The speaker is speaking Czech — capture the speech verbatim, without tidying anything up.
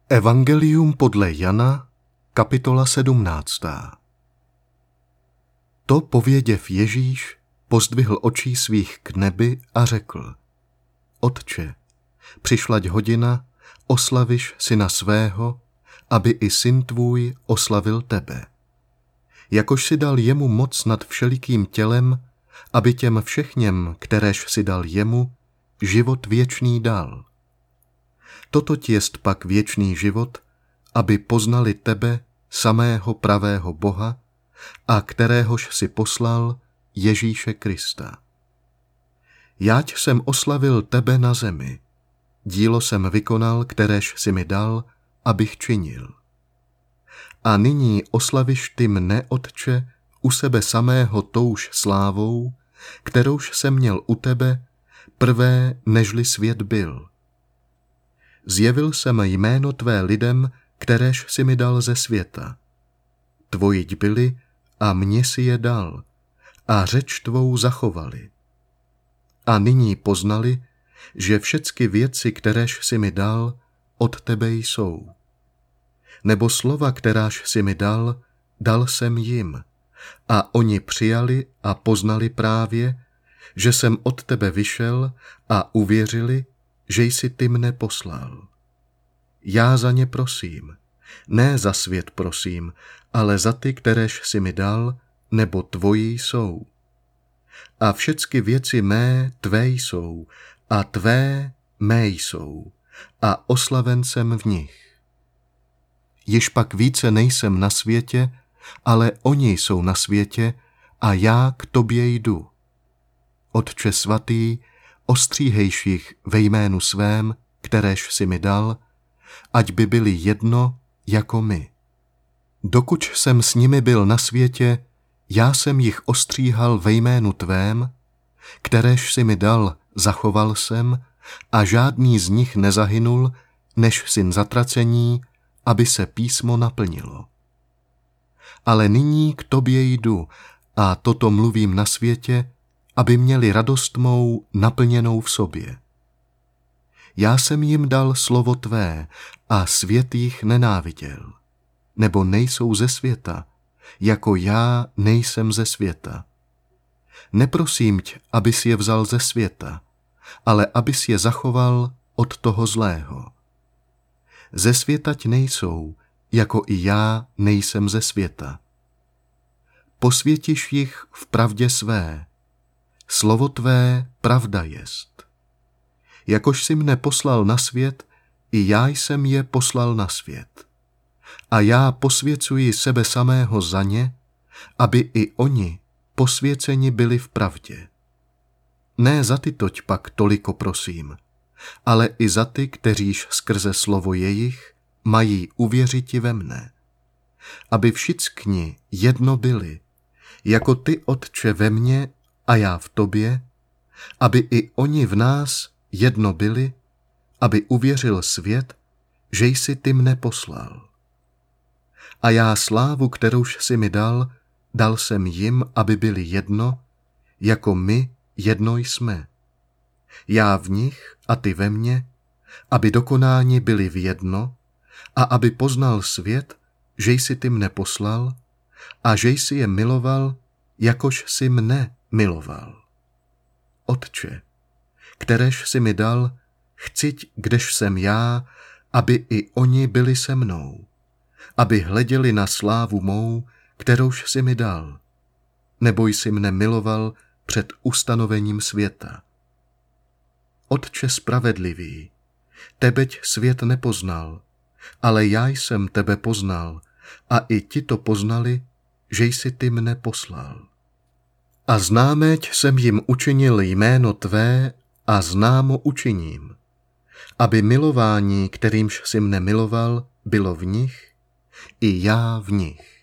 Evangelium podle Jana, kapitola sedmnáctá. To pověděv Ježíš, pozdvihl očí svých k nebi a řekl: Otče, přišlať hodina, oslaviš syna svého, aby i syn tvůj oslavil tebe. Jakož si dal jemu moc nad všelikým tělem, aby těm všechněm, kteréž si dal jemu, život věčný dal. Totoť jest pak věčný život, aby poznali tebe, samého pravého Boha, a kteréhož si poslal, Ježíše Krista. Jáť jsem oslavil tebe na zemi, dílo jsem vykonal, kteréž si mi dal, abych činil. A nyní oslaviš ty mne, Otče, u sebe samého touž slávou, kterouž jsem měl u tebe, prvé nežli svět byl. Zjevil jsem jméno tvé lidem, kteréž si mi dal ze světa. Tvojiť byli a mně si je dal, a řeč tvou zachovali. A nyní poznali, že všecky věci, kteréž si mi dal, od tebe jsou. Nebo slova, kteráž si mi dal, dal jsem jim, a oni přijali a poznali právě, že jsem od tebe vyšel, a uvěřili, že jsi ty mne poslal. Já za ně prosím, ne za svět prosím, ale za ty, kteréž si mi dal, nebo tvoji jsou. A všecky věci mé tvé jsou, a tvé mé jsou, a oslaven jsem v nich. Již pak více nejsem na světě, ale oni jsou na světě, a já k tobě jdu. Otče svatý, ostříhejš jich ve jménu svém, kteréž si mi dal, ať by byli jedno jako my. Dokud jsem s nimi byl na světě, já jsem jich ostříhal ve jménu tvém, kteréž si mi dal, zachoval jsem, a žádný z nich nezahynul, než syn zatracení, aby se písmo naplnilo. Ale nyní k tobě jdu, a toto mluvím na světě, aby měli radost mou naplněnou v sobě. Já jsem jim dal slovo tvé, a svět jich nenáviděl, nebo nejsou ze světa, jako já nejsem ze světa. Neprosím tě, abys je vzal ze světa, ale abys je zachoval od toho zlého. Ze světať nejsou, jako i já nejsem ze světa. Posvětiš jich v pravdě své, slovo tvé pravda jest. Jakož jsi mne poslal na svět, i já jsem je poslal na svět. A já posvěcuji sebe samého za ně, aby i oni posvěceni byli v pravdě. Ne za ty toť pak toliko prosím, ale i za ty, kteříž skrze slovo jejich mají uvěřiti ve mne. Aby všichni jedno byli, jako ty, Otče, ve mně a já v tobě, aby i oni v nás jedno byli, aby uvěřil svět, že jsi ty mne poslal. A já slávu, kterouž si mi dal, dal jsem jim, aby byli jedno, jako my jedno jsme. Já v nich a ty ve mně, aby dokonáni byli v jedno, a aby poznal svět, že jsi ty mne poslal, a že jsi je miloval, jakož si mne miloval. Otče, kteréž si mi dal, chciť, kdež jsem já, aby i oni byli se mnou, aby hleděli na slávu mou, kterouž si mi dal, nebo jsi mne miloval před ustanovením světa. Otče spravedlivý, tebeť svět nepoznal, ale já jsem tebe poznal, a i ti to poznali, že jsi ty mne poslal. A známeť jsem jim učinil jméno tvé, a známo učiním, aby milování, kterýmž si mne miloval, bylo v nich, i já v nich.